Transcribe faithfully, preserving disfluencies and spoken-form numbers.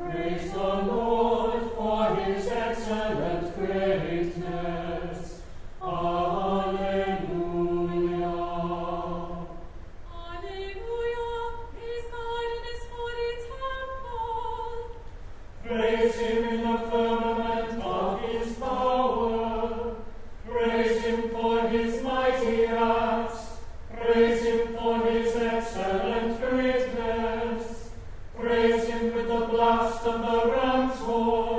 Praise the Lord for his excellent greatness. Alleluia. Alleluia. Praise God in his holy temple. Praise him in the firmament of his power. Praise him for his mighty acts. Praise him for his excellent greatness. Praise him with the blast of the ram's horn.